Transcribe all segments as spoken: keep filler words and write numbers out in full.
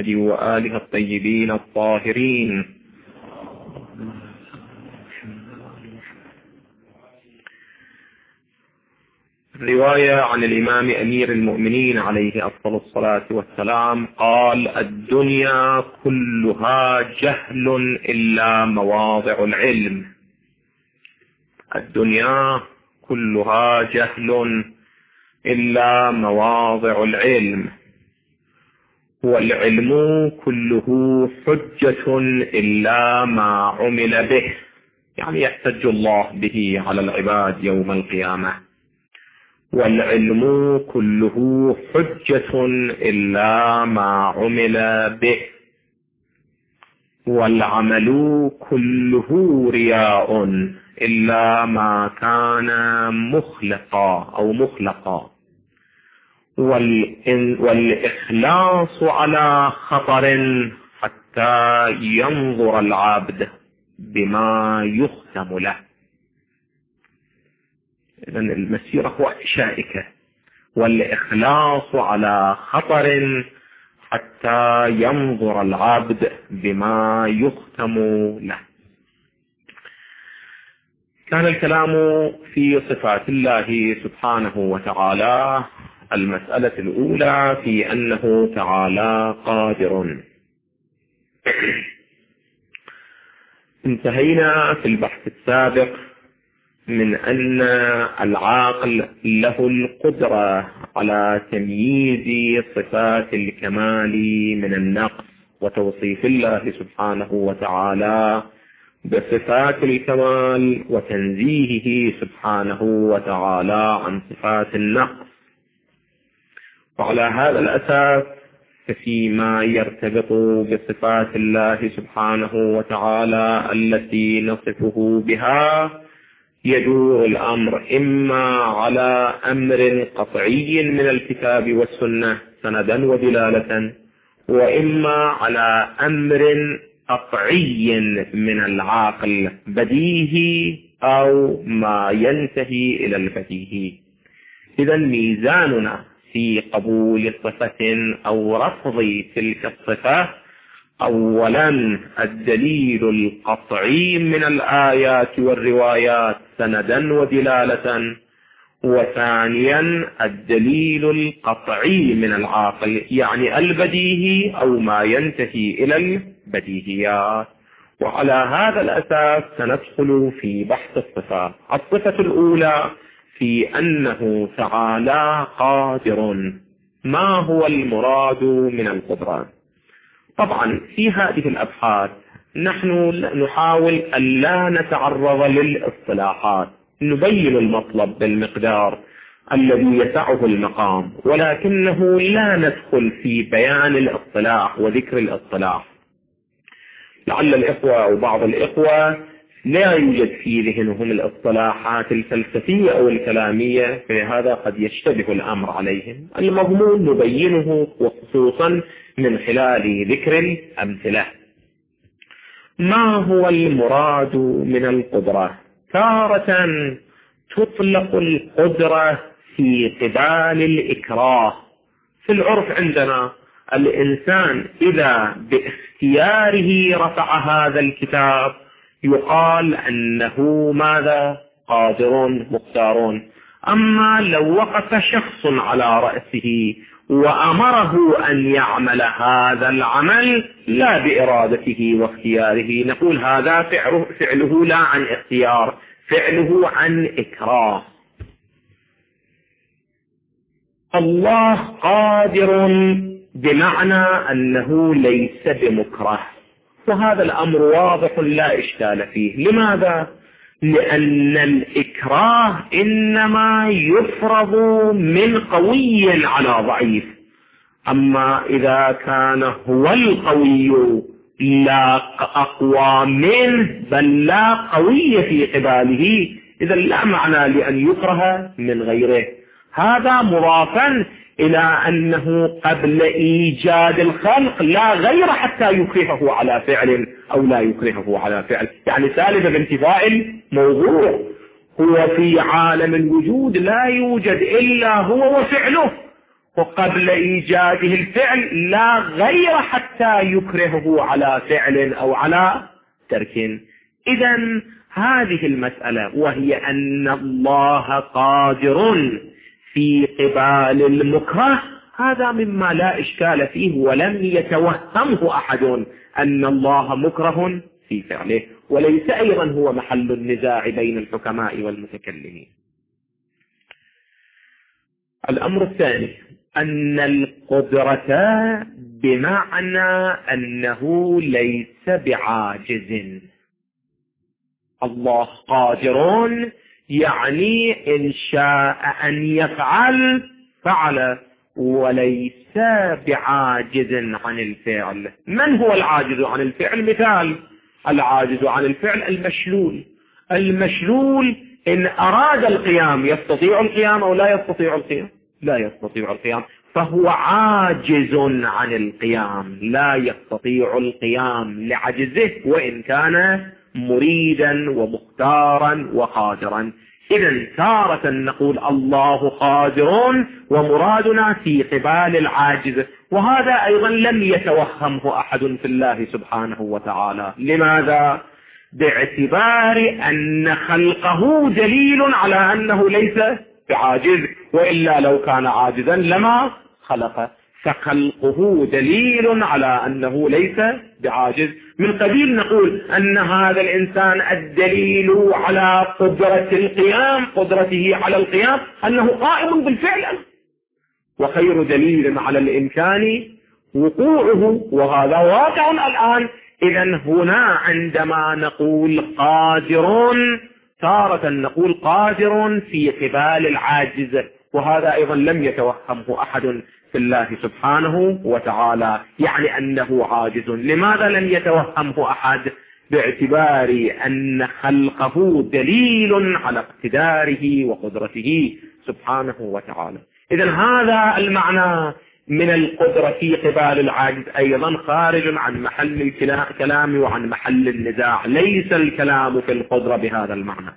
محمد وآله الطيبين الطاهرين. رواية عن الإمام أمير المؤمنين عليه أفضل الصلاة والسلام قال: الدنيا كلها جهل إلا مواضع العلم. الدنيا كلها جهل إلا مواضع العلم، والعلم كله حجة إلا ما عمل به، يعني يحتج الله به على العباد يوم القيامة. والعلم كله حجة إلا ما عمل به، والعمل كله رياء إلا ما كان مخلقا أو مخلقا، والإخلاص على خطر حتى ينظر العبد بما يختم له. إذن المسيرة شائكة، والإخلاص على خطر حتى ينظر العبد بما يختم له. كان الكلام في صفات الله سبحانه وتعالى. المسألة الأولى في أنه تعالى قادر. انتهينا في البحث السابق من أن العاقل له القدرة على تمييز صفات الكمال من النقص، وتوصيف الله سبحانه وتعالى بصفات الكمال، وتنزيهه سبحانه وتعالى عن صفات النقص. وعلى هذا الأساس فيما يرتبط بصفات الله سبحانه وتعالى التي نصفه بها يدور الأمر إما على أمر قطعي من الكتاب والسنة سندا ودلالة، وإما على أمر قطعي من العقل بديهي أو ما ينتهي إلى البديهي. إذا ميزاننا في قبول صفة أو رفض تلك الصفة: أولا الدليل القطعي من الآيات والروايات سندا ودلالة، وثانيا الدليل القطعي من العاقل، يعني البديهي أو ما ينتهي إلى البديهيات. وعلى هذا الأساس سندخل في بحث الصفات. الصفة الأولى في أنه تعالى قادر. ما هو المراد من القدرة؟ طبعا في هذه الأبحاث نحن نحاول أن لا نتعرض للاصطلاحات، نبين المطلب بالمقدار الذي يسعه المقام، ولكنه لا ندخل في بيان الاصطلاح وذكر الاصطلاح. لعل الإخوة أو بعض الإخوة لا يوجد في ذهنهم الاصطلاحات الفلسفية أو الكلامية، فلهذا قد يشتبه الأمر عليهم. المضمون نبينه، وخصوصا من خلال ذكر الأمثلة. ما هو المراد من القدرة؟ تارة تطلق القدرة في قبال الإكراه. في العرف عندنا الإنسان إذا باختياره رفع هذا الكتاب يقال أنه ماذا؟ قادر مختار. أما لو وقف شخص على رأسه وأمره أن يعمل هذا العمل لا بإرادته واختياره، نقول هذا فعله, فعله لا عن اختيار، فعله عن إكراه. الله قادر بمعنى أنه ليس بمكره، وهذا الأمر واضح لا إشكال فيه. لماذا؟ لأن الإكراه إنما يفرض من قوي على ضعيف، أما إذا كان هو القوي لا أقوى منه بل لا قوي في قباله، إذا لا معنى لأن يكره من غيره. هذا مضافا إلى أنه قبل إيجاد الخلق لا غير حتى يكرهه على فعل أو لا يكرهه على فعل، يعني سالب بانتفاء الموضوع. هو في عالم الوجود لا يوجد إلا هو وفعله، وقبل إيجاده الفعل لا غير حتى يكرهه على فعل أو على ترك. إذن هذه المسألة، وهي أن الله قادر في قبال المكره، هذا مما لا إشكال فيه، ولم يتوهمه أحد أن الله مكره في فعله، وليس أيضا هو محل النزاع بين الحكماء والمتكلمين. الأمر الثاني أن القدرة بمعنى أنه ليس بعاجز. الله قادر يعني إن شاء أن يفعل فعل، وليس بعاجز عن الفعل. من هو العاجز عن الفعل؟ مثال العاجز عن الفعل المشلول. المشلول إن أراد القيام يستطيع القيام أو لا يستطيع القيام؟ لا يستطيع القيام، فهو عاجز عن القيام، لا يستطيع القيام لعجزه وإن كان مريدا ومختارا وقادرا. إذن تارة نقول الله قادر ومرادنا في قبال العاجز، وهذا أيضا لم يتوهمه أحد في الله سبحانه وتعالى. لماذا؟ باعتبار أن خلقه دليل على أنه ليس بعاجز، وإلا لو كان عاجزا لما خلقه، فخلقه دليل على أنه ليس بعاجز. من قبيل نقول أن هذا الإنسان الدليل على قدرة القيام، قدرته على القيام أنه قائم بالفعل، وخير دليل على الإمكان وقوعه، وهذا واقع الآن. إذن هنا عندما نقول قادر، تارة نقول قادر في قبال العاجز، وهذا أيضا لم يتوهمه أحد في الله سبحانه وتعالى، يعني أنه عاجز. لماذا لم يتوهمه أحد؟ باعتبار أن خلقه دليل على اقتداره وقدرته سبحانه وتعالى. إذن هذا المعنى من القدرة في قبال العاجز أيضا خارج عن محل الكلام وعن محل النزاع، ليس الكلام في القدرة بهذا المعنى.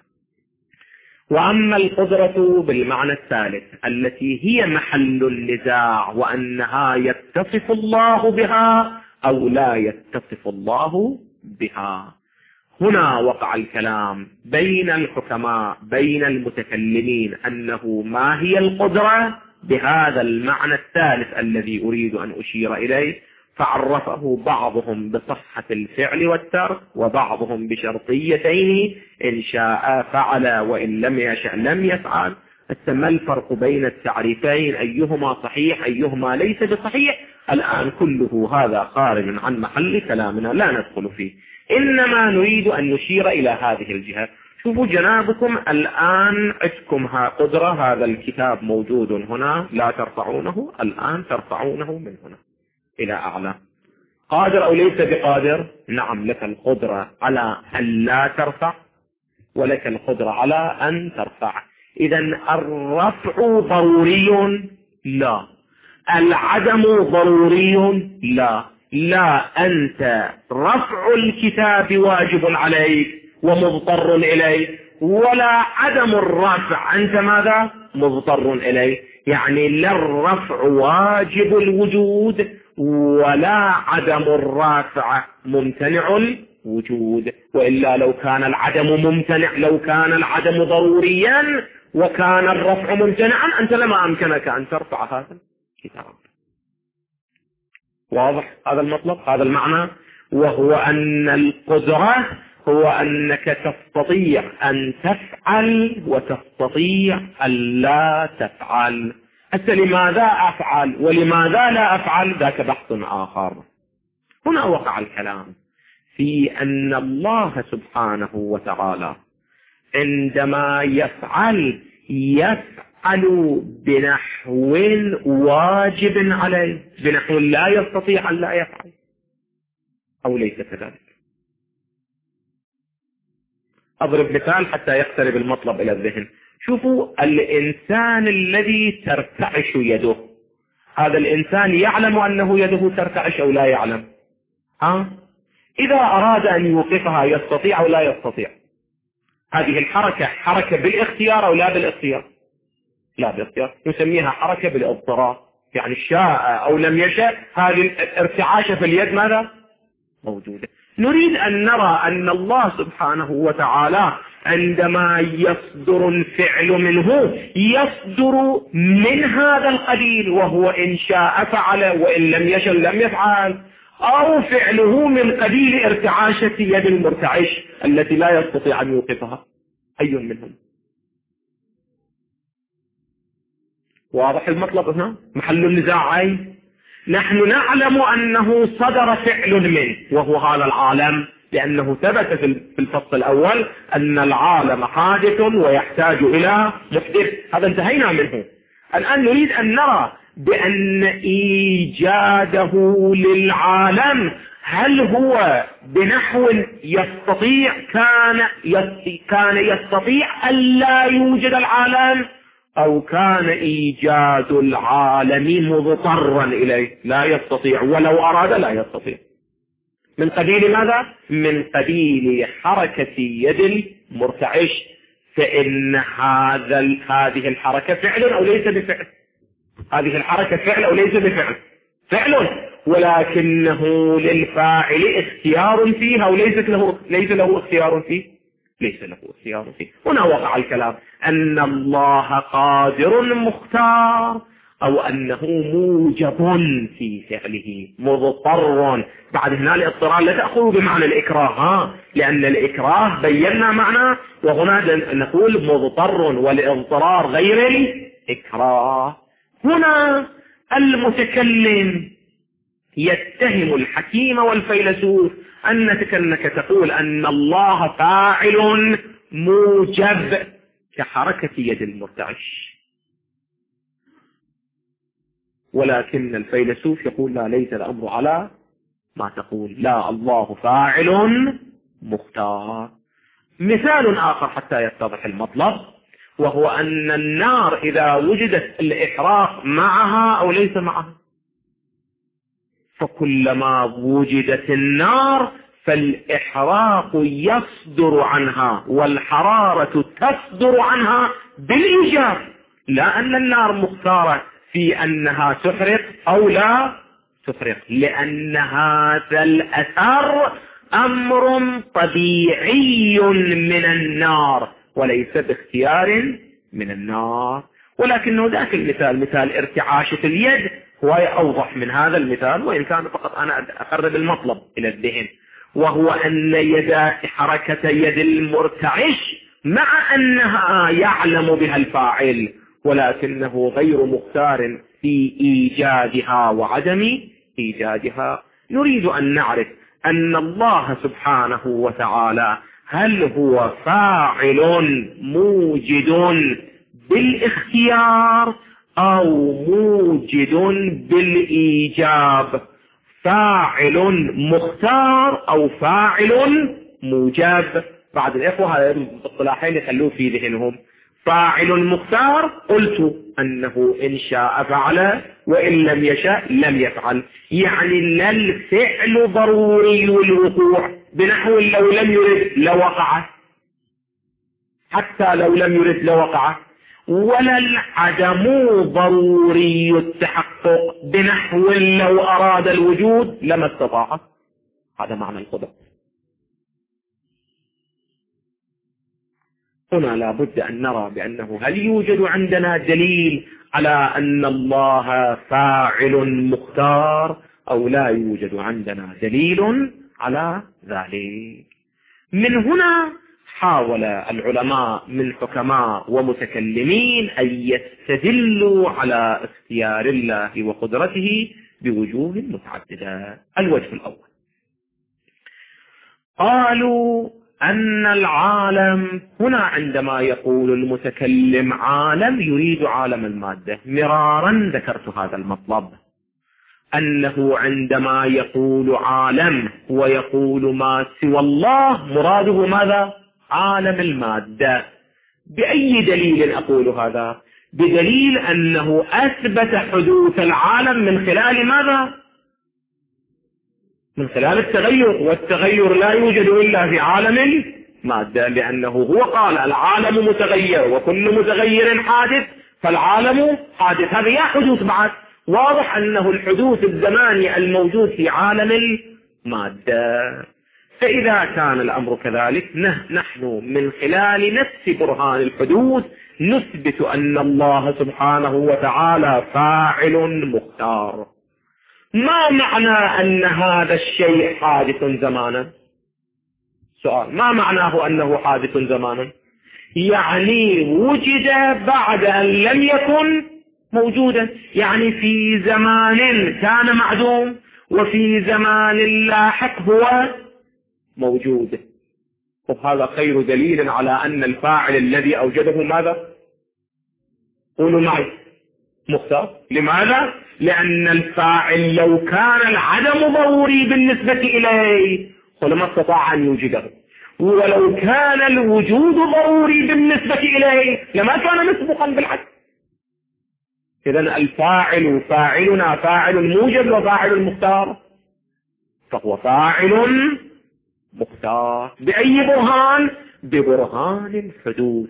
وأما القدرة بالمعنى الثالث التي هي محل النزاع، وأنها يتصف الله بها أو لا يتصف الله بها، هنا وقع الكلام بين الحكماء بين المتكلمين أنه ما هي القدرة بهذا المعنى الثالث الذي أريد أن أشير إليه، فعرفه بعضهم بصحة الفعل والترك، وبعضهم بشرطيتين، إن شاء فعل وإن لم يشأ لم يفعل. ما الفرق بين التعريفين؟ أيهما صحيح أيهما ليس بصحيح؟ الآن كله هذا خارج عن محل كلامنا، لا ندخل فيه، إنما نريد أن نشير إلى هذه الجهة. شوفوا جنابكم الآن عندكم ها قدرة، هذا الكتاب موجود هنا، لا ترفعونه، الآن ترفعونه من هنا إلى أعلى. قادر أو ليس بقادر؟ نعم، لك القدرة على أن لا ترفع، ولك القدرة على أن ترفع. إذن الرفع ضروري؟ لا. العدم ضروري؟ لا. لا، أنت رفع الكتاب واجب عليك ومضطر إليه، ولا عدم الرفع أنت ماذا؟ مضطر إليه. يعني لا الرفع واجب الوجود ولا عدم الرافع ممتنع الوجود، وإلا لو كان العدم ممتنع، لو كان العدم ضروريا وكان الرفع ممتنعا، أنت لما أمكنك أن ترفع هذا الكتاب. واضح هذا المطلب، هذا المعنى، وهو أن القدرة هو أنك تستطيع أن تفعل وتستطيع أن لا تفعل. حتى لماذا أفعل ولماذا لا أفعل ذاك بحث آخر. هنا وقع الكلام في أن الله سبحانه وتعالى عندما يفعل يفعل بنحو واجب عليه، بنحو لا يستطيع أن لا يفعل، أو ليس كذلك. أضرب مثال حتى يقترب المطلب إلى الذهن. شوفوا الإنسان الذي ترتعش يده، هذا الإنسان يعلم أنه يده ترتعش أو لا يعلم؟ ها؟ إذا أراد أن يوقفها يستطيع أو لا يستطيع؟ هذه الحركة حركة بالاختيار أو لا بالاختيار؟ لا بالاختيار، نسميها حركة بالاضطرار. يعني شاء أو لم يشاء هذه الارتعاشة في اليد ماذا؟ موجودة. نريد أن نرى أن الله سبحانه وتعالى عندما يصدر الفعل منه يصدر من هذا القبيل، وهو إن شاء فعل وإن لم يشاء لم يفعل، أو فعله من قبيل ارتعاشة يد المرتعش التي لا يستطيع أن يوقفها. أي منهم؟ واضح المطلب هنا؟ محل النزاع أي؟ نحن نعلم أنه صدر فعل منه وهو هذا العالم، لأنه ثبت في الفصل الأول أن العالم حادث ويحتاج إلى محدث، هذا انتهينا منه. الآن نريد أن نرى بأن إيجاده للعالم هل هو بنحو يستطيع كان كان يستطيع أن لا يوجد العالم، أو كان إيجاد العالم مضطرا إليه لا يستطيع، ولو أراد لا يستطيع. من قبيل ماذا؟ من قبيل حركة يد المرتعش، فإن هذا هذه الحركة فعل أو ليس بفعل؟ هذه الحركة فعل أو ليس بفعل؟ فعل، ولكنه للفاعل اختيار فيها أو ليس له ليس له اختيار فيه؟ ليس له اختيار فيه. هنا وقع الكلام أن الله قادر مختار، أو أنه موجب في فعله مضطر. بعد هنا الاضطرار لا تأخذ بمعنى الإكراه، ها؟ لأن الإكراه بينا معنى، وهنا نقول مضطر، والاضطرار غير الإكراه. هنا المتكلم يتهم الحكيم والفيلسوف أنك أنك تقول أن الله فاعل موجب كحركة يد المرتعش، ولكن الفيلسوف يقول لا، ليس الأمر على ما تقول، لا، الله فاعل مختار. مثال آخر حتى يتضح المطلب، وهو أن النار إذا وجدت الإحراق معها أو ليس معها، فكلما وجدت النار فالإحراق يصدر عنها والحرارة تصدر عنها بالإيجاب، لا أن النار مختارة في أنها تحرق أو لا تحرق، لأن هذا الأثر أمر طبيعي من النار وليس باختيار من النار. ولكنه ذاك المثال مثال ارتعاشة اليد هو أوضح من هذا المثال، وإن كان فقط أنا أقرب المطلب إلى الذهن، وهو أن يد حركة يد المرتعش مع أنها يعلم بها الفاعل ولكنه غير مختار في إيجادها وعدم إيجادها. نريد أن نعرف أن الله سبحانه وتعالى هل هو فاعل موجد بالاختيار أو موجد بالإيجاب، فاعل مختار أو فاعل موجب. بعض الإخوة هذا الاصطلاحين يخلوه في ذهنهم. فاعل مختار قلت أنه إن شاء فعل وإن لم يشاء لم يفعل، يعني لا الفعل ضروري الوقوع، بنحو لو لم يرد لوقع، حتى لو لم يرد لوقع، ولا العدم ضروري التحقق، بنحو لو أراد الوجود لما استطاع. هذا معنى القدرة. هنا لا بد أن نرى بأنه هل يوجد عندنا دليل على أن الله فاعل مختار أو لا يوجد عندنا دليل على ذلك. من هنا حاول العلماء من حكماء ومتكلمين أن يستدلوا على اختيار الله وقدرته بوجوه متعددة. الوجه الأول قالوا أن العالم هنا عندما يقول المتكلم عالم يريد عالم المادة. مرارا ذكرت هذا المطلب، أنه عندما يقول عالم ويقول ما سوى الله مراده ماذا؟ عالم المادة. بأي دليل أقول هذا؟ بدليل أنه أثبت حدوث العالم من خلال ماذا؟ من خلال التغير، والتغير لا يوجد إلا في عالم المادة، لأنه هو قال العالم متغير وكل متغير حادث، فالعالم حادث، هذا يا حدوث بعد، واضح أنه الحدوث الزماني الموجود في عالم المادة. فإذا كان الأمر كذلك نحن من خلال نفس برهان الحدوث نثبت أن الله سبحانه وتعالى فاعل مختار. ما معنى أن هذا الشيء حادث زمانا؟ سؤال، ما معناه أنه حادث زمانا؟ يعني وجد بعد أن لم يكن موجودا، يعني في زمان كان معدوم وفي زمان لاحق هو موجود. وهذا خير دليل على أن الفاعل الذي أوجده ماذا؟ قولوا معي، مختار. لماذا؟ لأن الفاعل لو كان العدم ضروري بالنسبة إليه فلما استطاع أن يوجده، ولو كان الوجود ضروري بالنسبة إليه لما كان مسبقا بالعدم. إذن الفاعل فاعلنا فاعل موجب وفاعل مختار، فهو فاعل مختار. بأي برهان؟ ببرهان الحدوث،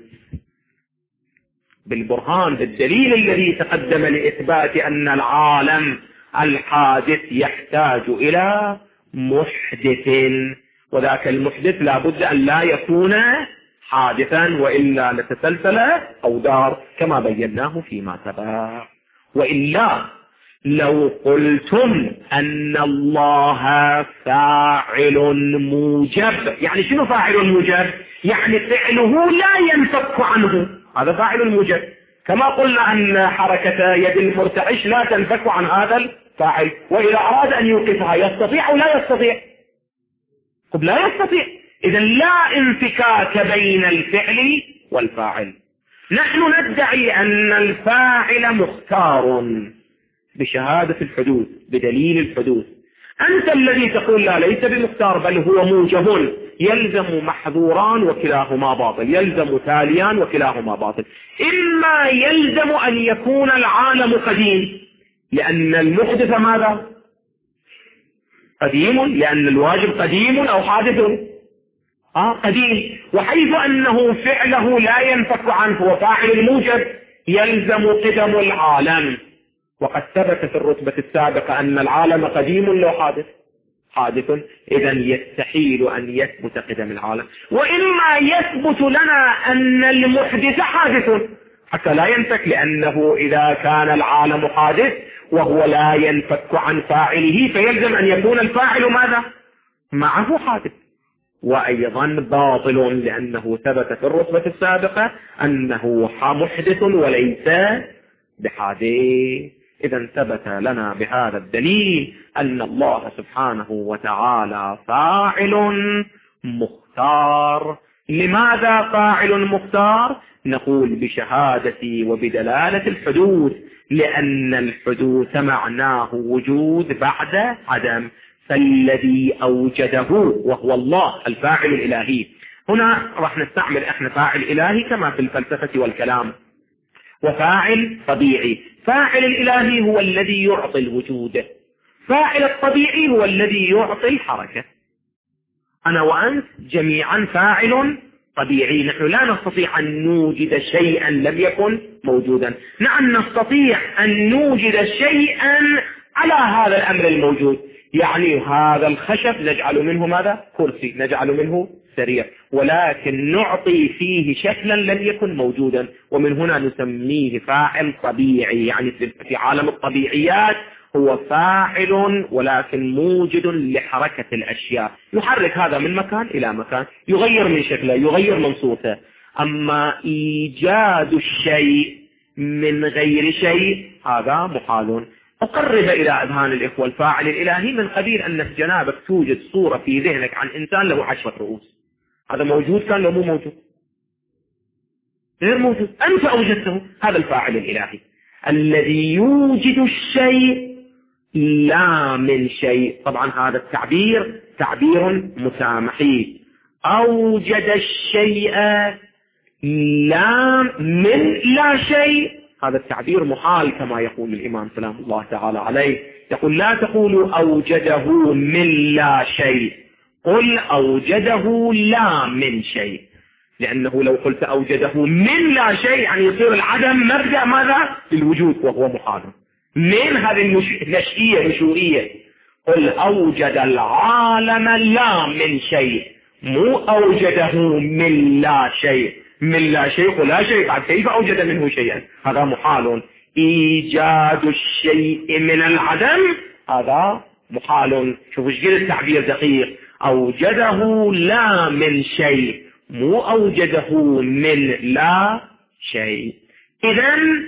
بالبرهان بالدليل الذي تقدم لإثبات أن العالم الحادث يحتاج إلى محدث، وذاك المحدث لا بد أن لا يكون حادثا وإلا لتسلسل أو دار كما بيناه فيما سبق. وإلا لو قلتم أن الله فاعل موجب، يعني شنو فاعل موجب؟ يعني فعله لا ينفك عنه، هذا فاعل موجب. كما قلنا أن حركة يد المرتعش لا تنفك عن هذا الفاعل، وإذا أراد أن يوقفها يستطيع أو لا يستطيع؟ قد لا يستطيع. إذن لا انفكاك بين الفعل والفاعل. نحن ندعي أن الفاعل مختار بشهادة الحدوث بدليل الحدوث. أنت الذي تقول لا ليس بمختار بل هو موجب، يلزم محظوران وكلاهما باطل، يلزم تاليان وكلاهما باطل. إما يلزم أن يكون العالم قديم لأن المحدث ماذا؟ قديم، لأن الواجب قديم أو حادث آه قديم، وحيث أنه فعله لا ينفك عنه وفاعل الموجب يلزم قدم العالم. وقد ثبت في الرتبة السابقة أن العالم قديم لو حادث حادث، إذن يستحيل أن يثبت قدم العالم. وإما يثبت لنا أن المحدث حادث حتى لا ينفك، لأنه إذا كان العالم حادث وهو لا ينفك عن فاعله فيلزم أن يكون الفاعل ماذا؟ معه حادث. وأيضا باطل لأنه ثبت في الرتبة السابقة أنه محدث وليس بحادث. إذا ثبت لنا بهذا الدليل أن الله سبحانه وتعالى فاعل مختار. لماذا فاعل مختار؟ نقول بشهادة وبدلالة الحدوث، لأن الحدوث معناه وجود بعد عدم، فالذي أوجده وهو الله الفاعل الإلهي. هنا راح نستعمل احنا فاعل إلهي كما في الفلسفة والكلام، وفاعل طبيعي. فاعل الإلهي هو الذي يعطي الوجود، فاعل الطبيعي هو الذي يعطي الحركة. أنا وأنت جميعا فاعل طبيعي. نحن لا نستطيع أن نوجد شيئا لم يكن موجودا. نعم نستطيع أن نوجد شيئا على هذا الأمر الموجود، يعني هذا الخشب نجعل منه ماذا؟ كرسي، نجعل منه سرير، ولكن نعطي فيه شكلا لم يكن موجودا، ومن هنا نسميه فاعل طبيعي. يعني في عالم الطبيعيات هو فاعل ولكن موجد لحركة الأشياء، يحرك هذا من مكان إلى مكان، يغير من شكله، يغير من صوته. أما إيجاد الشيء من غير شيء هذا محال. أقرب إلى أذهان الإخوة الفاعل الإلهي من قبيل أن في جنابك توجد صورة في ذهنك عن إنسان له عشرة رؤوس، هذا موجود كان لو مو موجود؟ غير موجود، أنت أوجدته. هذا الفاعل الإلهي الذي يوجد الشيء لا من شيء. طبعا هذا التعبير تعبير مسامحي، أوجد الشيء لا من لا شيء، هذا التعبير محال كما يقول الإمام سلام الله تعالى عليه. يقول لا تقولوا أوجده من لا شيء، قل أوجده لا من شيء، لأنه لو قلت أوجده من لا شيء يعني يصير العدم مبدأ ماذا؟ للوجود، وهو محال. من هذه النشئية نشوئية. قل أوجد العالم لا من شيء، مو أوجده من لا شيء. من لا شيء ولا شيء، بعد كيف أوجد منه شيئا؟ هذا محال. إيجاد الشيء من العدم هذا محال. شوفوا ايش قد التعبير دقيق. أوجده لا من شيء، مو أوجده من لا شيء. إذن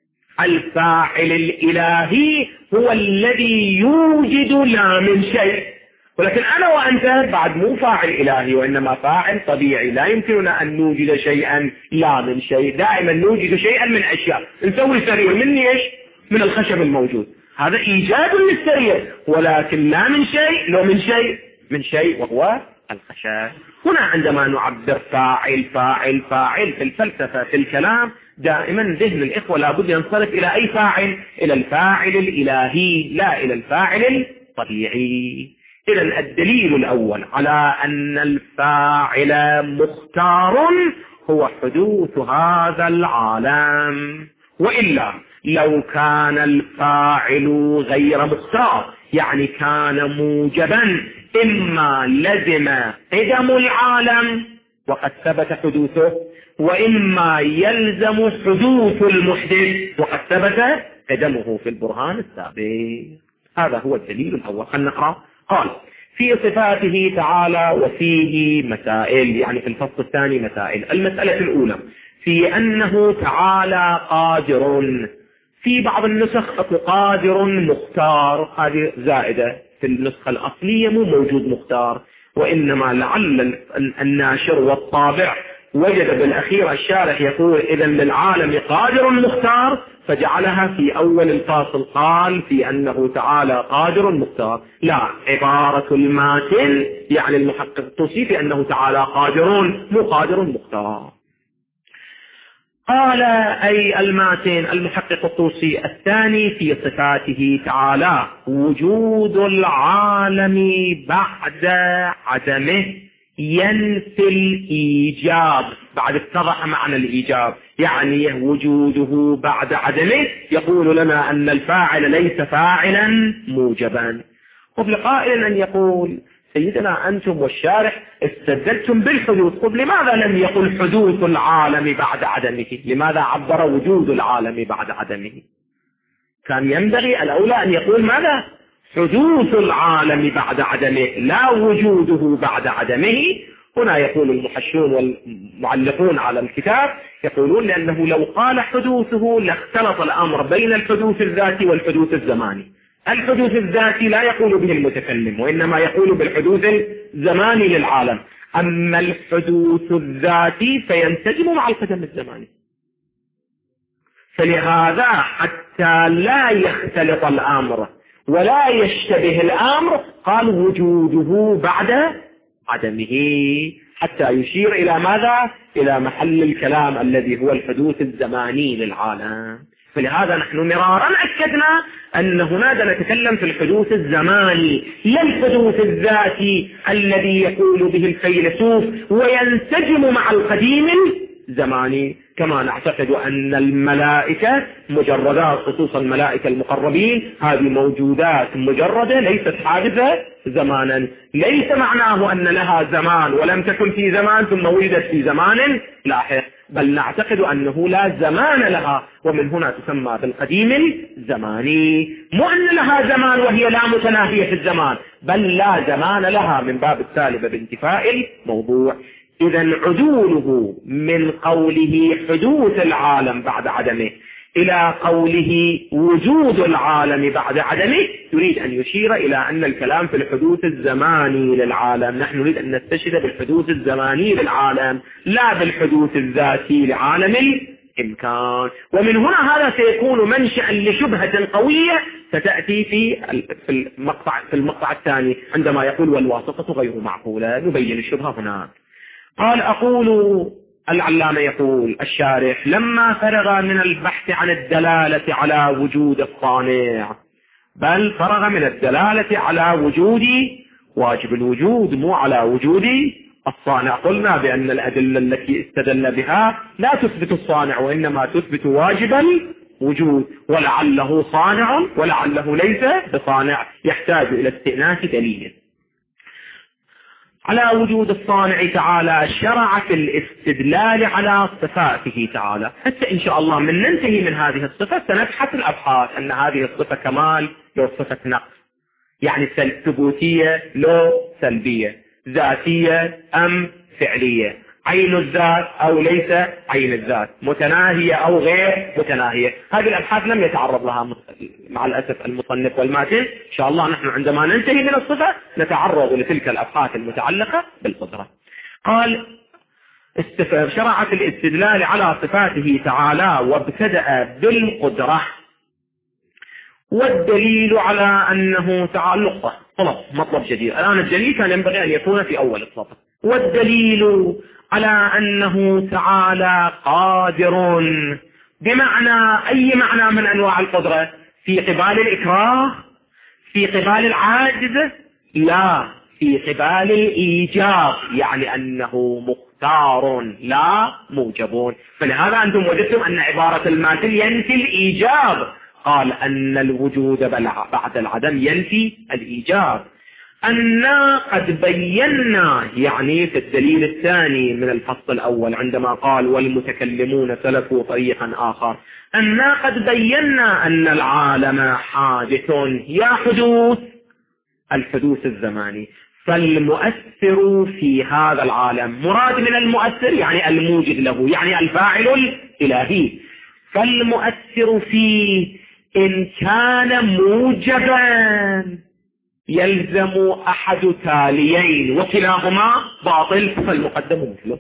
الفاعل الإلهي هو الذي يوجد لا من شيء، ولكن أنا وأنت بعد مو فاعل إلهي وإنما فاعل طبيعي. لا يمكننا أن نوجد شيئا لا من شيء، دائما نوجد شيئا من أشياء. نسوي سرير من ايش؟ من الخشب الموجود، هذا إيجاد للسرير، ولكن لا من شيء. لو من شيء من شيء وهو الخشب. هنا عندما نعبر فاعل فاعل فاعل في الفلسفة في الكلام، دائما ذهن الإخوة لابد ينصرف إلى أي فاعل؟ إلى الفاعل الإلهي، لا إلى الفاعل الطبيعي. إذن الدليل الأول على أن الفاعل مختار هو حدوث هذا العالم. وإلا لو كان الفاعل غير مختار، يعني كان موجبا، إما لزم قدم العالم وقد ثبت حدوثه، وإما يلزم حدوث المحدث وقد ثبت قدمه في البرهان السابق. هذا هو الدليل الأول. خلنا نقرأ. قال في صفاته تعالى وفيه مسائل، يعني في الفصل الثاني مسائل. المسألة الأولى في أنه تعالى قادر. في بعض النسخ قادر مختار، هذه زائدة، في النسخة الأصلية مو موجود مختار، وإنما لعل الناشر والطابع وجد بالأخير الشارح يقول إذن للعالم قادر مختار، فجعلها في أول الفاصل قال في أنه تعالى قادر مختار. لا، عبارة الماتن يعني المحقق توصي في أنه تعالى قادرون مو قادر مختار. قال أي الماتن المحقق الطوسي الثاني في صفاته تعالى وجود العالم بعد عدمه ينفي الإيجاب. بعد اتضح معنى الإيجاب، يعني وجوده بعد عدمه يقول لنا أن الفاعل ليس فاعلا موجبا. قبل قائل أن يقول سيدنا أنتم والشارح استدلتم بالحدوث، قل لماذا لم يقل حدوث العالم بعد عدمه؟ لماذا عبر وجود العالم بعد عدمه؟ كان ينبغي الأولى أن يقول ماذا؟ حدوث العالم بعد عدمه، لا وجوده بعد عدمه. هنا يقول المحشون والمعلقون على الكتاب يقولون لأنه لو قال حدوثه لاختلط الأمر بين الحدوث الذاتي والحدوث الزماني. الحدوث الذاتي لا يقول به المتكلم، وإنما يقول بالحدوث الزماني للعالم. أما الحدوث الذاتي فينسجم مع القدم الزماني. فلهذا حتى لا يختلط الأمر ولا يشتبه الأمر قال وجوده بعد عدمه، حتى يشير إلى ماذا؟ إلى محل الكلام الذي هو الحدوث الزماني للعالم. فلهذا نحن مرارا أكدنا أن هنا نتكلم في الحدوث الزماني لا الحدوث الذاتي الذي يقول به الفيلسوف وينسجم مع القديم الزماني. كما نعتقد أن الملائكة مجردات، خصوصا الملائكة المقربين، هذه موجودات مجردة ليست حادثة زمانا. ليس معناه أن لها زمان ولم تكن في زمان ثم وجدت في زمان لاحق، بل نعتقد أنه لا زمان لها، ومن هنا تسمى بالقديم الزماني. مو أن لها زمان وهي لا متناهية في الزمان، بل لا زمان لها من باب السالبة بانتفاء الموضوع. إذن عدوله من قوله حدوث العالم بعد عدمه إلى قوله وجود العالم بعد عدمه يريد أن يشير إلى أن الكلام في الحدوث الزماني للعالم. نحن نريد أن نستشهد بالحدوث الزماني للعالم لا بالحدوث الذاتي لعالم الإمكان. ومن هنا هذا سيكون منشأ لشبهة قوية ستأتي في في المقطع في المقطع الثاني عندما يقول والواسطة غير معقولة. نبين الشبهة هناك. قال أقول العلامة يقول الشارح لما فرغ من البحث عن الدلالة على وجود الصانع، بل فرغ من الدلالة على وجود واجب الوجود مو على وجود الصانع. قلنا بأن الأدلة التي استدل بها لا تثبت الصانع وإنما تثبت واجب وجود، ولعله صانع ولعله ليس بصانع، يحتاج إلى استئناس دليل. على وجود الصانع تعالى شرع في الاستدلال على صفاته تعالى، حتى إن شاء الله من ننتهي من هذه الصفة سنبحث الأبحاث أن هذه الصفة كمال لو صفة نقص، يعني ثبوتية لو سلبية، ذاتية أم فعلية، عين الذات أو ليس عين الذات، متناهية أو غير متناهية. هذه الأبحاث لم يتعرض لها مع الأسف المصنف والماتن. إن شاء الله نحن عندما ننتهي من الصفة نتعرض لتلك الأبحاث المتعلقة بالقدرة. قال شرع في الاستدلال على صفاته تعالى وابتدأ بالقدرة، والدليل على أنه تعالى طلب مطلب جديد. الآن الدليل كان ينبغي أن يكون في أول الصفة. والدليل على أنه تعالى قادر، بمعنى أي معنى من أنواع القدرة؟ في قبال الإكراه، في قبال العاجز، لا، في قبال الإيجاب، يعني أنه مختار لا موجبون. فلهذا أنتم وجدتم أن عبارة الماثل ينفي الإيجاب، قال أن الوجود بعد العدم ينفي الإيجاب. أننا قد بينا، يعني في الدليل الثاني من الفصل الأول عندما قال والمتكلمون سلكوا طريقا آخر، أننا قد بينا أن العالم حادث، يا حدوث الحدوث الزماني، فالمؤثر في هذا العالم، مراد من المؤثر يعني الموجد له، يعني الفاعل الإلهي، فالمؤثر فيه إن كان موجبا يلزم أحد تاليين وكلاهما باطل، فالمقدم مثله.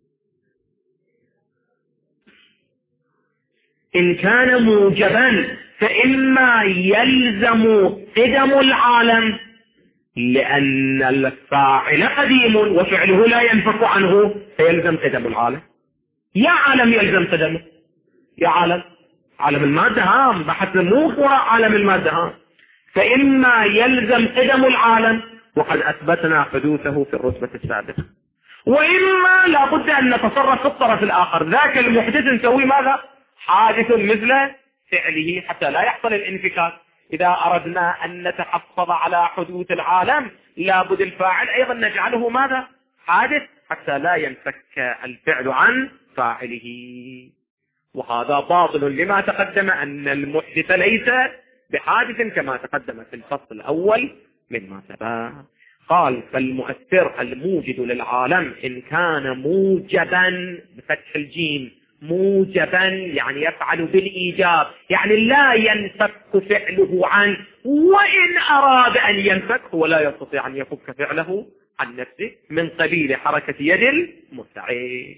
إن كان موجبا فإما يلزم قدم العالم لأن الفاعل قديم وفعله لا ينفك عنه، فيلزم قدم العالم. يا عالم يلزم قدمه، يا عالم، عالم المادة هام، بحث مو وراء عالم المادة هام. فإما يلزم قدم العالم وقد أثبتنا حدوثه في الرتبة السابقة، وإما لابد أن نتصرف في الطرف الآخر، ذاك المحدث نسوي ماذا؟ حادث مثل فعله حتى لا يحصل الانفكاك. إذا أردنا أن نتحفظ على حدوث العالم لابد الفاعل أيضا نجعله ماذا؟ حادث حتى لا ينفك الفعل عن فاعله. وهذا باطل لما تقدم أن المحدث ليس بحادث كما تقدم في الفصل الأول مما سبق. قال فالمؤثر الموجد للعالم إن كان موجبا بفتح الجيم، موجبا يعني يفعل بالإيجاب، يعني لا ينفك فعله عنه، وإن أراد أن ينفك هو لا يستطيع أن يفك فعله عن نفسه، من قبيل حركة يد المستعيج.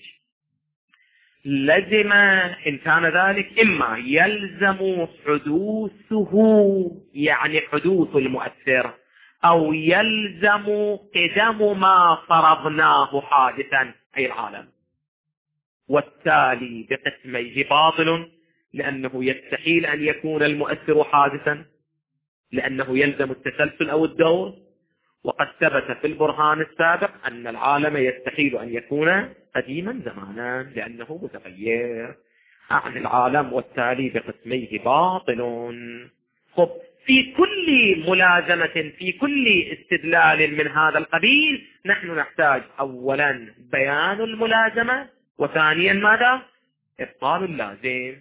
لزم إن كان ذلك إما يلزم حدوثه يعني حدوث المؤثر، أو يلزم قدم ما فرضناه حادثا أي العالم. والتالي بقسميه باطل، لأنه يستحيل أن يكون المؤثر حادثا لأنه يلزم التسلسل أو الدور، وقد ثبت في البرهان السابق أن العالم يستحيل أن يكون قديما زمانا لأنه متغير عن العالم، والتالي بقسميه باطل. خب في كل ملازمة، في كل استدلال من هذا القبيل نحن نحتاج أولا بيان الملازمة، وثانيا ماذا؟ إبطال اللازم.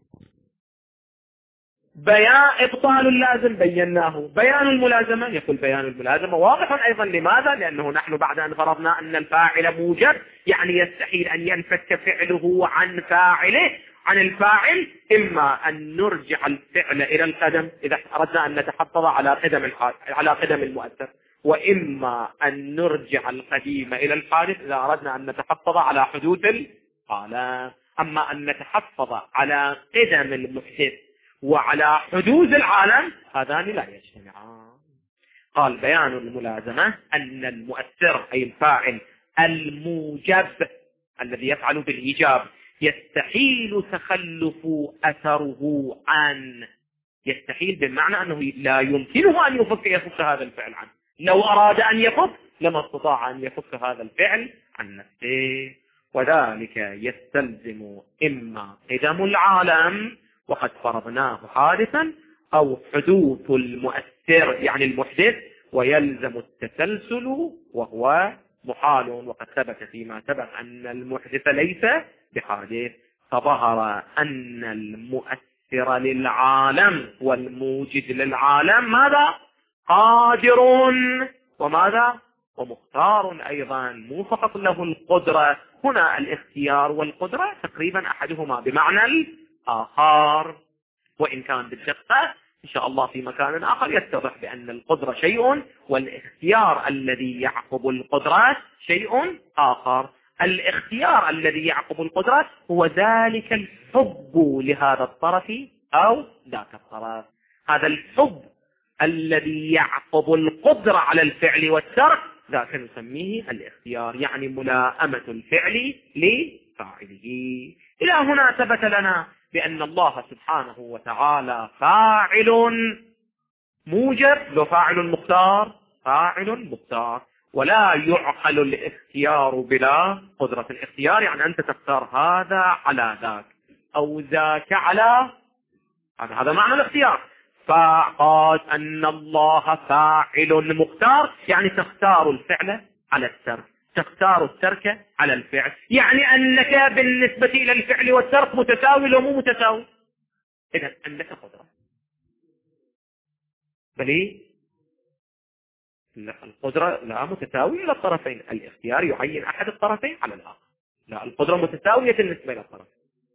بيان إبطال اللازم بيناه، بيان الملازمة يقول بيان الملازمة واضح أيضا. لماذا؟ لأنه نحن بعد أن فرضنا أن الفاعل موجب يعني يستحيل أن ينفك فعله عن فاعله عن الفاعل، إما أن نرجع الفعل إلى القدم إذا أردنا أن نتحفظ على قدم على قدم المؤثر، وإما أن نرجع القديم إلى الحادث إذا أردنا أن نتحفظ على حدوث العالم. أما أن نتحفظ على قدم المحدث وعلى حدوث العالم هذان لا يجتمعان. قال بيان الملازمة أن المؤثر أي الفاعل الموجب الذي يفعل بالإيجاب يستحيل تخلف أثره عن، يستحيل بمعنى أنه لا يمكنه أن يفك يفك هذا الفعل عنه، لو أراد أن يفك لما استطاع أن يفك هذا الفعل عن نفسه، وذلك يستلزم إما قدم العالم وقد فرضناه حادثا، أو حدوث المؤثر يعني المحدث ويلزم التسلسل وهو محال، وقد ثبت فيما سبق أن المحدث ليس بحادث، فظهر أن المؤثر للعالم والموجد للعالم ماذا؟ قادر، وماذا؟ ومختار أيضا، مو فقط له القدرة. هنا الاختيار والقدرة تقريبا أحدهما بمعنى الآخر، وإن كان بالدقة إن شاء الله في مكان آخر يتضح بأن القدرة شيء والاختيار الذي يعقب القدرات شيء آخر. الاختيار الذي يعقب القدرات هو ذلك الحب لهذا الطرف أو ذاك الطرف. هذا الحب الذي يعقب القدرة على الفعل والترك ذاك نسميه الاختيار، يعني ملائمة الفعل لفاعله. إلى هنا ثبت لنا بأن الله سبحانه وتعالى فاعل موجب، لو فاعل مختار، فاعل مختار، ولا يعقل الاختيار بلا قدرة. الاختيار يعني أنت تختار هذا على ذاك أو ذاك على هذا، هذا معنى الاختيار. فقال أن الله فاعل مختار، يعني تختار الفعل على الترك، تختار الترك على الفعل، يعني أنك بالنسبة إلى الفعل والترك متساوي لو مو متساوي. إذا عندك قدرة، بل القدرة لا متساوية إلى الطرفين، الاختيار يعين أحد الطرفين على الآخر، لا القدرة متساوية بالنسبة إلى الطرف،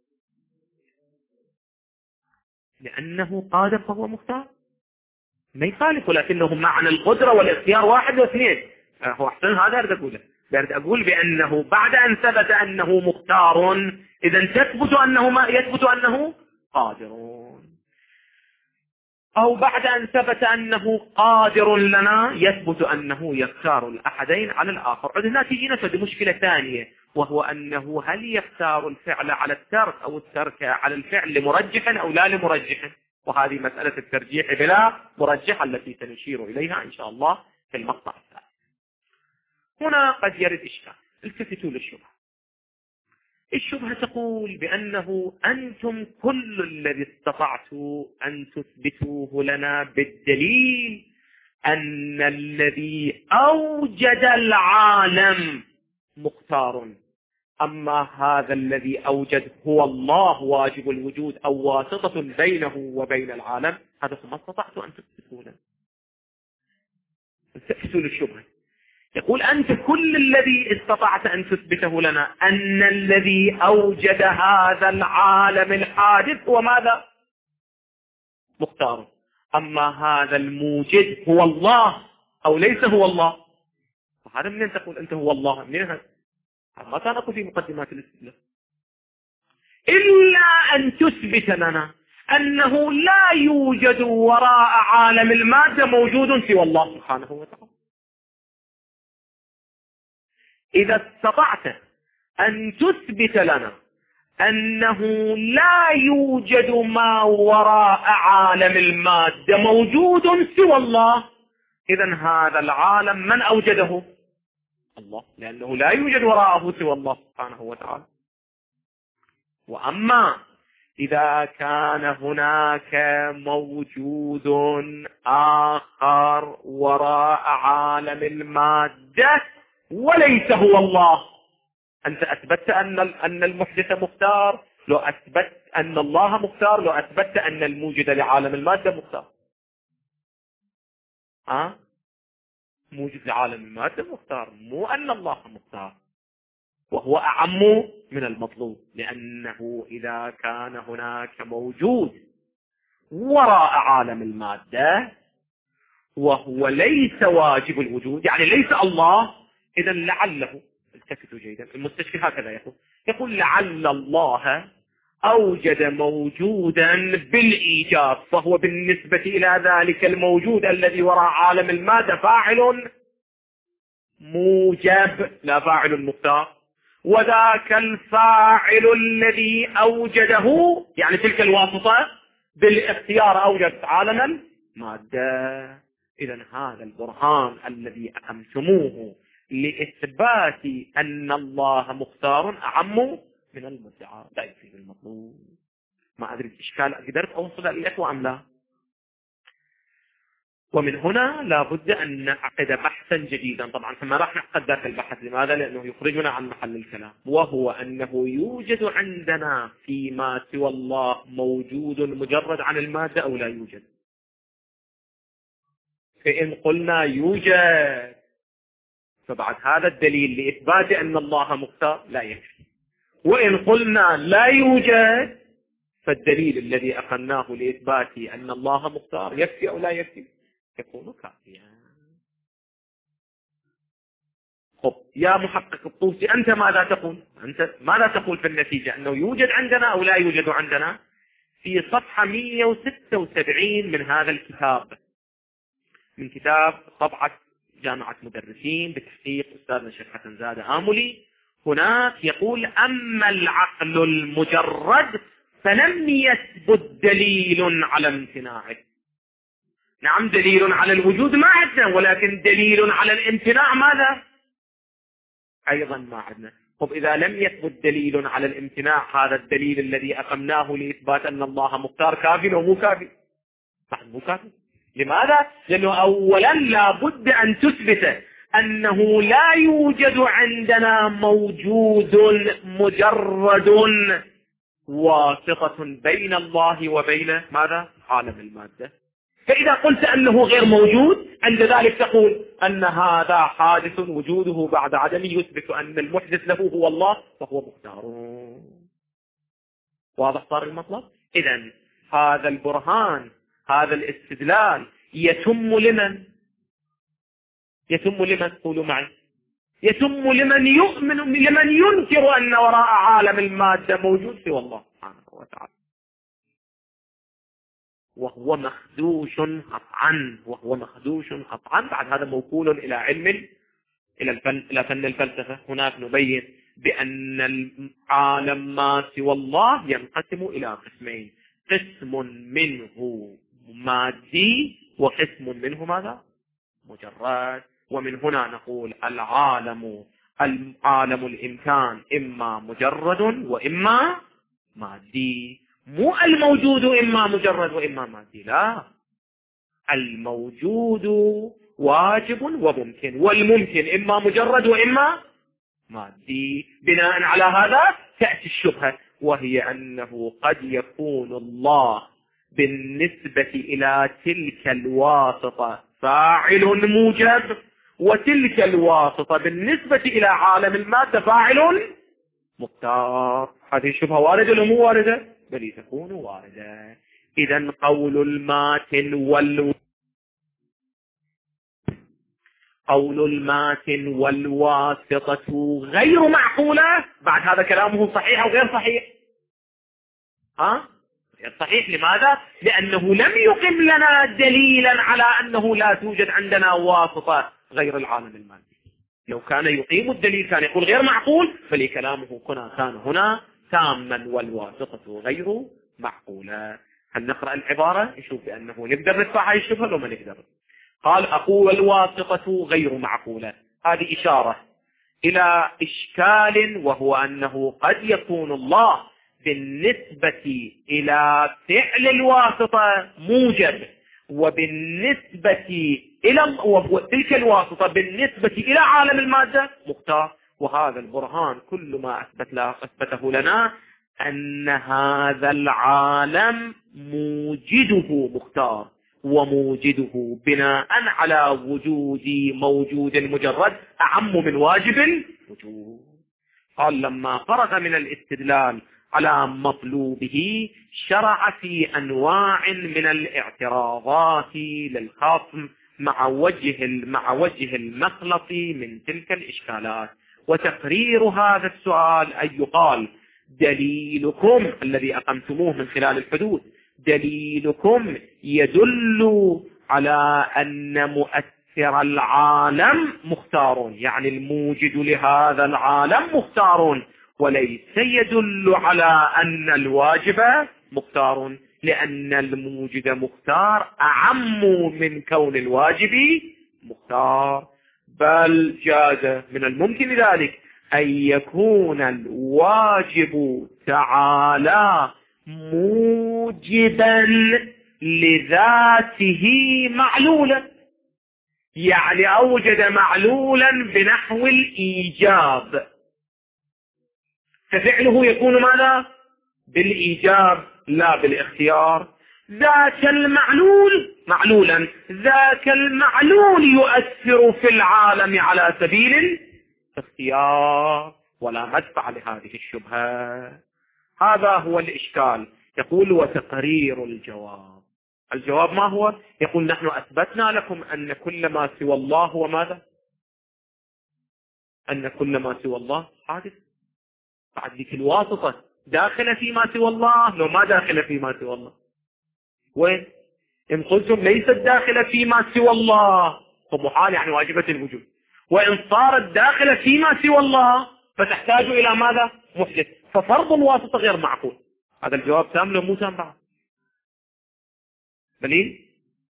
لأنه قادر فهو مختار ما يخالف، ولكنه معنى القدرة والاختيار واحد واثنين. هو أحسن هذا أريد أقوله، أريد أقول بأنه بعد أن ثبت أنه مختار إذا تثبت أنه ما يثبت أنه قادرون، أو بعد أن ثبت أنه قادر لنا يثبت أنه يختار الأحدين على الآخر. عندنا تجينا في مشكلة ثانية، وهو أنه هل يختار الفعل على الترك أو الترك على الفعل لمرجح أو لا لمرجح، وهذه مسألة الترجيح بلا مرجح التي سنشير إليها إن شاء الله في المقطع الثالث. هنا قد يرد إشكال، التفتوا للشبهة. الشبهة تقول بأنه أنتم كل الذي استطعتوا أن تثبتوه لنا بالدليل أن الذي أوجد العالم مختار، أما هذا الذي أوجد هو الله واجب الوجود أو واسطة بينه وبين العالم، هذا ما استطعتوا أن تثبتوه لنا. التفتوا للشبهة، يقول أنت كل الذي استطعت أن تثبته لنا أن الذي أوجد هذا العالم الحادث هو ماذا؟ مختار، أما هذا الموجد هو الله أو ليس هو الله. وهذا منين تقول أنت هو الله؟ منين هذا؟ ما كان أقول في مقدمات الاستدلال إلا أن تثبت لنا أنه لا يوجد وراء عالم المادة موجود سوى الله سبحانه وتعالى. إذا استطعت أن تثبت لنا أنه لا يوجد ما وراء عالم المادة موجود سوى الله، إذن هذا العالم من أوجده؟ الله، لأنه لا يوجد وراءه سوى الله سبحانه وتعالى. وأما إذا كان هناك موجود آخر وراء عالم المادة وليس هو الله، أنت أثبتت أن أن المحدث مختار، لو أثبت أن الله مختار، لو أثبت أن الموجد لعالم المادة مختار. ها؟ موجد لعالم المادة مختار، مو أن الله مختار، وهو أعم من المطلوب، لأنه إذا كان هناك موجود وراء عالم المادة وهو ليس واجب الوجود، يعني ليس الله، إذا لعله، التفتوا جيدا، المستشفي هكذا يقول يقول لعل الله أوجد موجودا بالإيجاب، فهو بالنسبة إلى ذلك الموجود الذي وراء عالم المادة فاعل موجب لا فاعل مختار، وذاك الفاعل الذي أوجده يعني تلك الواسطة بالاختيار أوجد عالم المادة. إذن هذا البرهان الذي أقمتموه لإثبات أن الله مختار أعم من المدعى، لا يفيد المطلوب. ما أدري الإشكال قدرت أوصل الإخوة أم لا. ومن هنا لابد أن نعقد بحثا جديدا. طبعا فما راح نعقد ذاك البحث. لماذا؟ لأنه يخرجنا عن محل الكلام، وهو أنه يوجد عندنا فيما سوى الله موجود مجرد عن المادة أو لا يوجد. فإن قلنا يوجد فبعد هذا الدليل لإثبات أن الله مختار لا يكفي، وإن قلنا لا يوجد فالدليل الذي أخذناه لإثبات أن الله مختار يكفي أو لا يكفي؟ يكون كافيا. خب يا محقق الطوسي أنت ماذا تقول؟ أنت ماذا تقول في النتيجة؟ أنه يوجد عندنا أو لا يوجد عندنا؟ في صفحة مئة وستة وسبعين من هذا الكتاب، من كتاب طبعة جامعة مدرسين بتحقيق أستاذنا الشيخ حسن زادة آملي، هناك يقول: أما العقل المجرد فلم يثبت دليل على امتناعه. نعم دليل على الوجود ما عندنا، ولكن دليل على الامتناع ماذا؟ أيضا ما عندنا. طب إذا لم يثبت دليل على الامتناع، هذا الدليل الذي أقمناه لإثبات أن الله مختار كافي أو مو كافي؟ بعد مو كافي. لماذا؟ لأنه أولا لابد أن تثبت أنه لا يوجد عندنا موجود مجرد واسطة بين الله وبين ماذا؟ عالم المادة. فإذا قلت أنه غير موجود، عند ذلك تقول أن هذا حادث وجوده بعد عدمه يثبت أن المحدث له هو الله فهو مختار. واضح صار المطلب؟ إذن هذا البرهان، هذا الاستدلال يتم لمن؟ يتم لمن؟ قولوا معي. يتم لمن يؤمن، لمن ينكر أن وراء عالم المادة موجود سوى الله سبحانه وتعالى، وهو مخدوش قطعا، وهو مخدوش قطعا. بعد هذا موكول إلى علم، إلى الفن، إلى فن الفلسفة. هناك نبين بأن العالم ما سوى الله ينقسم إلى قسمين: قسم منه مادي وقسم منه ماذا؟ مجرد. ومن هنا نقول العالم العالم الإمكان إما مجرد وإما مادي، مو الموجود إما مجرد وإما مادي، لا، الموجود واجب وممكن، والممكن إما مجرد وإما مادي. بناء على هذا تأتي الشبهة، وهي أنه قد يكون الله بالنسبة إلى تلك الواسطة فاعل موجب، وتلك الواسطة بالنسبة إلى عالم المادة فاعل مختار. هذه الشبهة واردة ولا مو واردة؟ بل تكون واردة. إذن قول الماتن وال قول الماتن والواسطة غير معقولة. بعد هذا كلامه صحيح أو غير صحيح؟ ها؟ صحيح. لماذا؟ لأنه لم يقم لنا دليلا على أنه لا توجد عندنا واسطة غير العالم المادي. لو كان يقيم الدليل كان يقول غير معقول، فلكلامه كنا كان هنا تاما والواسطة غير معقولة. هل نقرأ العبارة نشوف بأنه نقدر ندفع هاي الشبهة لو ما نقدر؟ قال: أقول الواسطة غير معقولة. هذه إشارة إلى إشكال، وهو أنه قد يكون الله بالنسبة إلى فعل الواسطة موجب، وبالنسبة إلى تلك الواسطة بالنسبة إلى عالم المادة مختار. وهذا البرهان كل ما أثبت له أثبته لنا أن هذا العالم موجده مختار، وموجده بناء على وجود موجود مجرد أعم من واجب الوجود. قال: لما فرغ من الاستدلال على مطلوبه شرع في أنواع من الاعتراضات للخصم مع وجه مع وجه المخلط من تلك الإشكالات. وتقرير هذا السؤال أن يقال: دليلكم الذي أقمتموه من خلال الحدود، دليلكم يدل على أن مؤثر العالم مختار، يعني الموجد لهذا العالم مختار، وليس يدل على أن الواجب مختار، لأن الموجد مختار أعم من كون الواجب مختار. بل جاز من الممكن ذلك أن يكون الواجب تعالى موجبا لذاته معلولا، يعني أوجد معلولا بنحو الإيجاب، ففعله يكون ماذا؟ بالإيجاب لا بالاختيار. ذاك المعلول معلولا، ذاك المعلول يؤثر في العالم على سبيل الاختيار، ولا مدفع لهذه الشبهة. هذا هو الإشكال. يقول وتقرير الجواب. الجواب ما هو؟ يقول نحن أثبتنا لكم أن كل ما سوى الله هو ماذا؟ أن كل ما سوى الله حادث. بعد ذيك الواسطة داخلة فيما سوى الله لو ما داخلة فيما سوى الله؟ وين؟ إن قلتم ليست داخلة فيما سوى الله فمحال يعني واجبة الوجود، وإن صارت داخلة فيما سوى الله فتحتاج إلى ماذا؟ محدث، ففرض الواسطة غير معقول. هذا الجواب تام لو مو تام بعد؟ دليل؟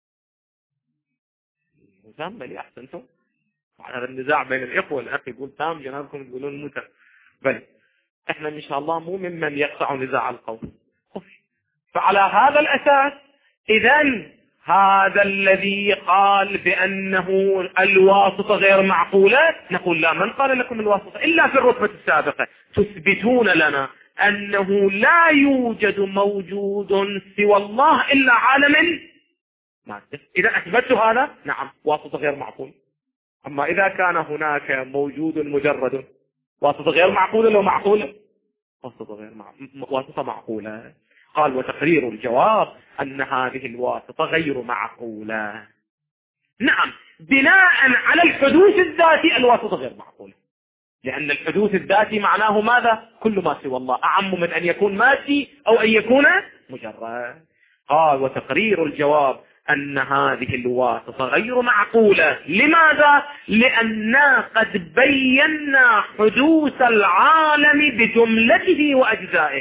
مو تام بلي أحسنتم. هذا النزاع بين الإخوة، الأخ يقول تام جنابكم تقولون مو تام. بل احنا ان شاء الله مو ممن يقطع نزاع القول. فعلى هذا الأساس إذن هذا الذي قال بأنه الواسطة غير معقولة نقول لا، من قال لكم الواسطة إلا في الرتبة السابقة تثبتون لنا أنه لا يوجد موجود سوى الله إلا عالم مادة. إذا أثبت هذا نعم واسطة غير معقول. أما إذا كان هناك موجود مجرد واسطة غير معقولة لو معقولة واسطة غير معقولة واسطة معقولة. قال وتقرير الجواب أن هذه الواسطة غير معقولة. نعم بناء على الحدوث الذاتي الواسطة غير معقولة، لأن الحدوث الذاتي معناه ماذا؟ كل ما سوى الله، أعم من أن يكون مادي أو أن يكون مجرد. قال وتقرير الجواب أن هذه الواسطة غير معقولة. لماذا؟ لأننا قد بينا حدوث العالم بجملته وأجزائه.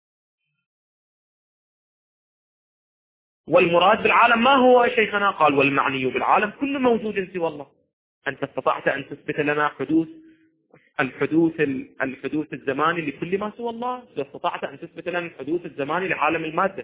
والمراد بالعالم ما هو شيخنا؟ قال والمعني بالعالم كل موجود سوى الله. أنت استطعت أن تثبت لنا حدوث الحدوث الحدوث الزماني لكل ما سوى الله؟ استطعت أن تثبت لنا الحدوث الزماني لعالم المادة،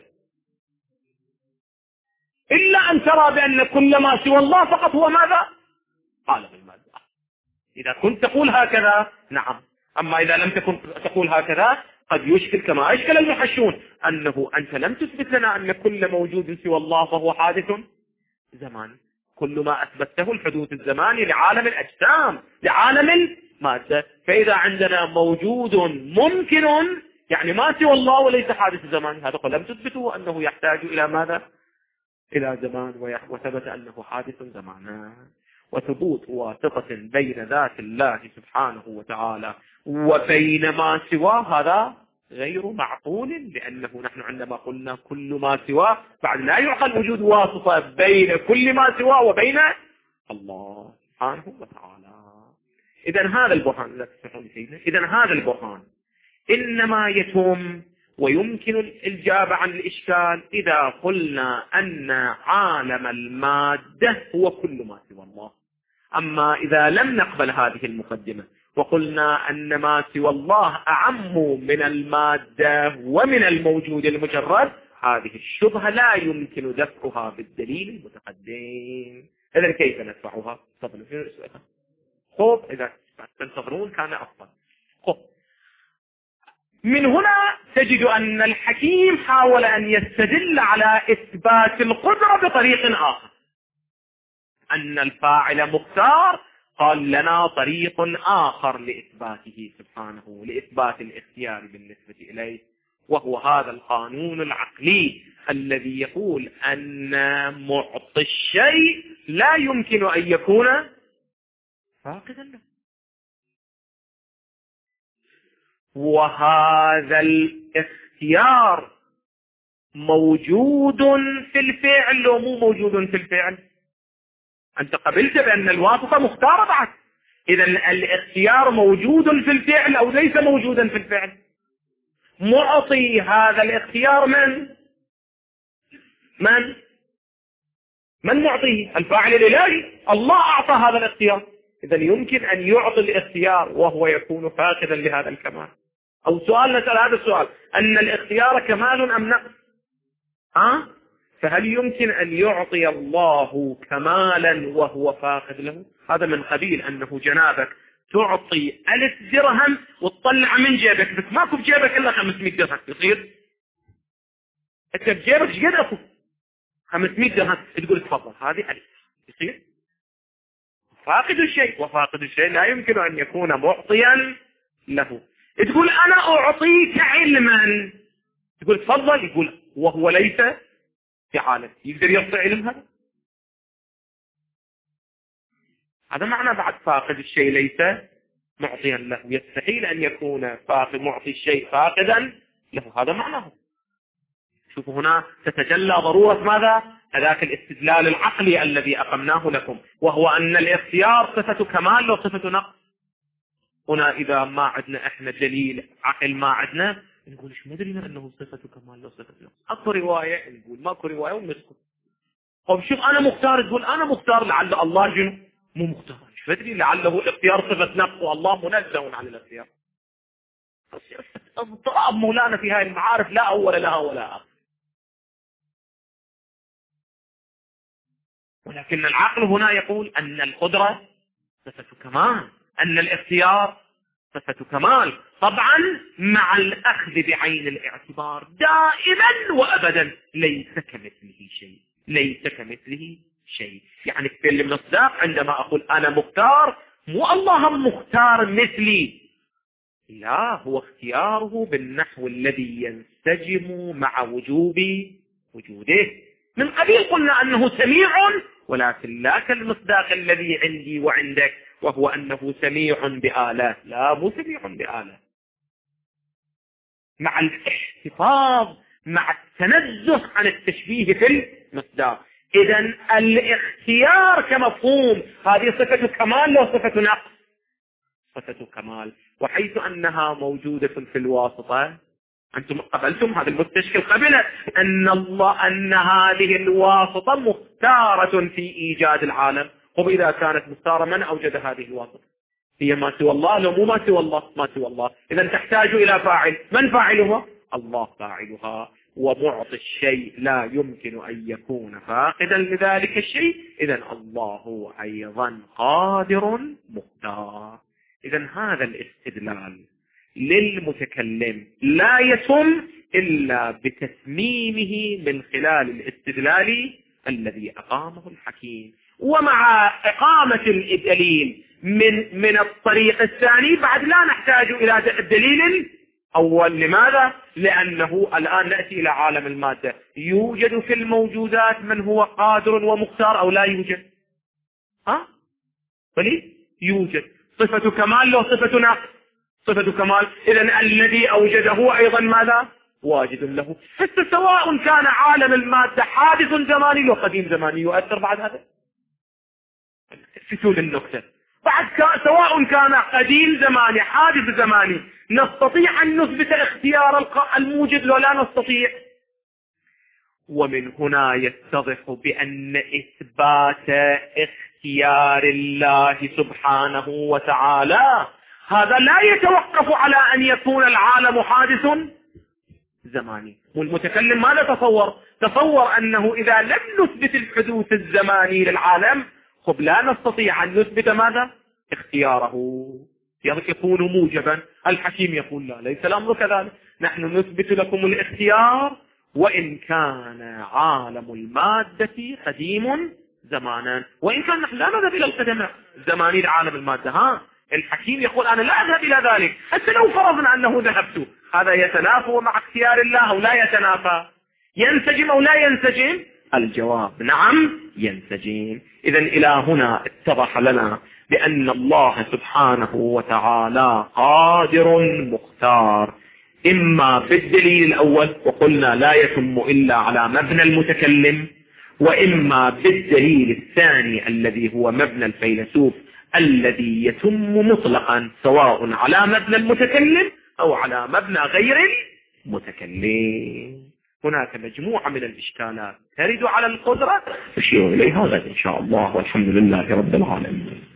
إلا أن ترى بأن كل ما سوى الله فقط هو ماذا؟ عالم المادة. إذا كنت تقول هكذا نعم، أما إذا لم تكن تقول هكذا قد يشكل كما أشكل المحشون أنه أنت لم تثبت لنا أن كل موجود سوى الله فهو حادث زماني. كل ما أثبته الحدوث الزماني لعالم الأجسام لعالم المادة. فإذا عندنا موجود ممكن يعني ما سوى الله وليس حادث زماني، هذا لم تثبته أنه يحتاج إلى ماذا؟ إلى زمان، وثبت أنه حادث زمانا. وثبوت واسطة بين ذات الله سبحانه وتعالى وبين ما سواه هذا غير معقول، لأنه نحن عندما قلنا كل ما سواه بعد لا يعقل وجود واسطة بين كل ما سواه وبين الله سبحانه وتعالى. إذن هذا البرهان لا تستطيعون سيدنا إذن هذا البرهان إنما يتم ويمكن الإجابة عن الإشكال إذا قلنا أن عالم المادة هو كل ما سوى الله. أما إذا لم نقبل هذه المقدمة وقلنا أن ما سوى الله أعم من المادة ومن الموجود المجرد، هذه الشبهة لا يمكن دفعها بالدليل المتقدم. إذن كيف ندفعها؟ خب إذا تنتظرون كان أفضل. خب من هنا تجد أن الحكيم حاول أن يستدل على إثبات القدرة بطريق آخر، أن الفاعل مختار. قال لنا طريق آخر لإثباته سبحانه، لإثبات الاختيار بالنسبة إليه، وهو هذا القانون العقلي الذي يقول أن معطي الشيء لا يمكن أن يكون فاقدا له. وهذا الاختيار موجود في الفعل ومو موجود في الفعل. أنت قبلت بأن الواسطة مختارة بعد، إذا الاختيار موجود في الفعل أو ليس موجودا في الفعل. معطي هذا الاختيار من؟ من؟ من معطيه؟ الفاعل الإلهي، الله أعطى هذا الاختيار. إذا يمكن أن يعطي الاختيار وهو يكون فاقدا لهذا الكمال. أو سؤال نسأل هذا السؤال: أن الاختيار كمال أم نقص؟ ها؟ فهل يمكن أن يعطي الله كمالا وهو فاقد له؟ هذا من قبيل أنه جنابك تعطي ألف درهم وتطلع من جيبك، بس ماكو بجيبك إلا خمسمائة درهم، يصير؟ أنت بجيبك شقد أكو؟ خمسمائة درهم، تقول تفضل هذه ألف، يصير؟ فاقد الشيء، وفاقد الشيء لا يمكن أن يكون معطيا له. تقول أنا أعطيك علما، تقول تفضل، يقول وهو ليس في عالم، يقدر يعطي علم هذا؟ هذا معنى بعد فاقد الشيء ليس معطيا له، يستحيل أن يكون فاقد معطي الشيء فاقدا له، هذا معناه. شوفوا هنا تتجلى ضرورة ماذا؟ هذاك الاستدلال العقلي الذي أقمناه لكم، وهو أن الاختيار صفة كمال وصفة نقص. هنا إذا ما عندنا إحنا دليل عقل ما عندنا، نقول إيش ما درينا أنه صفة كمال وصفة نقص. أكو رواية نقول ماكو رواية ونسكت. طب شوف أنا مختار، تقول أنا مختار، لعل الله جنو مو مختار، ايش بدري لعله الاختيار صفة نقص والله منزه عن الاختيار. اضطراب مولانا في هذه المعارف لا أول لها ولا آخر. ولكن العقل هنا يقول أن القدرة صفة كمال، أن الاختيار صفة كمال، طبعا مع الأخذ بعين الاعتبار دائما وأبدا ليس كمثله شيء، ليس كمثله شيء. يعني في المصداق عندما أقول أنا مختار، مو الله مختار مثلي، لا، هو اختياره بالنحو الذي ينسجم مع وجوب وجوده. من قبيل قلنا أنه سميع، ولكن لا كالمصداق الذي عندي وعندك، وهو أنه سميع بآلة، لا، مو سميع بآلة. مع الاحتفاظ، مع التنزه عن التشبيه في المصداق. إذا الاختيار كمفهوم هذه صفة كمال لو صفة نقص؟ صفة كمال، وحيث أنها موجودة في الواسطة، أنتم قبلتم هذا المستشكل قبل أن الله أن هذه الواسطة مختارة في إيجاد العالم. طب إذا كانت مختارة من أوجد هذه الواسطة؟ هي ما سوى الله، لو مو ما سوى الله، ما سوى الله. إذا تحتاج إلى فاعل، من فاعلها؟ الله فاعلها. ومعطي الشيء لا يمكن أن يكون فاقدا لذلك الشيء، إذا الله أيضا قادر مختار. إذا هذا الاستدلال للمتكلم لا يتم إلا بتتميمه من خلال الاستدلال الذي أقامه الحكيم. ومع إقامة الدليل من من الطريق الثاني بعد لا نحتاج إلى الدليل أول. لماذا؟ لأنه الآن نأتي إلى عالم المادة، يوجد في الموجودات من هو قادر ومختار أو لا يوجد؟ ها؟ بلي يوجد. صفة كمال لو صفة نقص؟ صفة كمال. إذن الذي أوجده أيضا ماذا؟ واجد له. حتى سواء كان عالم المادة حادث زماني وقديم زماني، يؤثر بعد هذا في طول النكتة. بعد سواء كان قديم زماني حادث زماني، نستطيع أن نثبت اختيار الموجد لو لا نستطيع. ومن هنا يتضح بأن إثبات اختيار الله سبحانه وتعالى هذا لا يتوقف على أن يكون العالم حادث زماني. والمتكلم ماذا تصور؟ تصور أنه إذا لم نثبت الحدوث الزماني للعالم، خب لا نستطيع أن نثبت ماذا؟ اختياره، يكون موجبا. الحكيم يقول لا، ليس الأمر كذلك، نحن نثبت لكم الاختيار وإن كان عالم المادة قديم زمانا، وإن كان نحن لا نذهب إلى القدم زماني لعالم المادة. ها، الحكيم يقول أنا لا أذهب إلى ذلك، حتى لو فرضنا أنه ذهبت، هذا يتنافى مع اختيار الله أو لا يتنافى؟ ينسجم أو لا ينسجم؟ الجواب نعم ينسجم. إذن إلى هنا اتضح لنا بأن الله سبحانه وتعالى قادر مختار، إما بالدليل الأول وقلنا لا يتم إلا على مبنى المتكلم، وإما بالدليل الثاني الذي هو مبنى الفيلسوف الذي يتم مطلقا سواء على مبنى المتكلم أو على مبنى غير المتكلم. هناك مجموعة من الإشكالات ترد على القدرة نشير إليها غدا إن شاء الله، والحمد لله رب العالمين.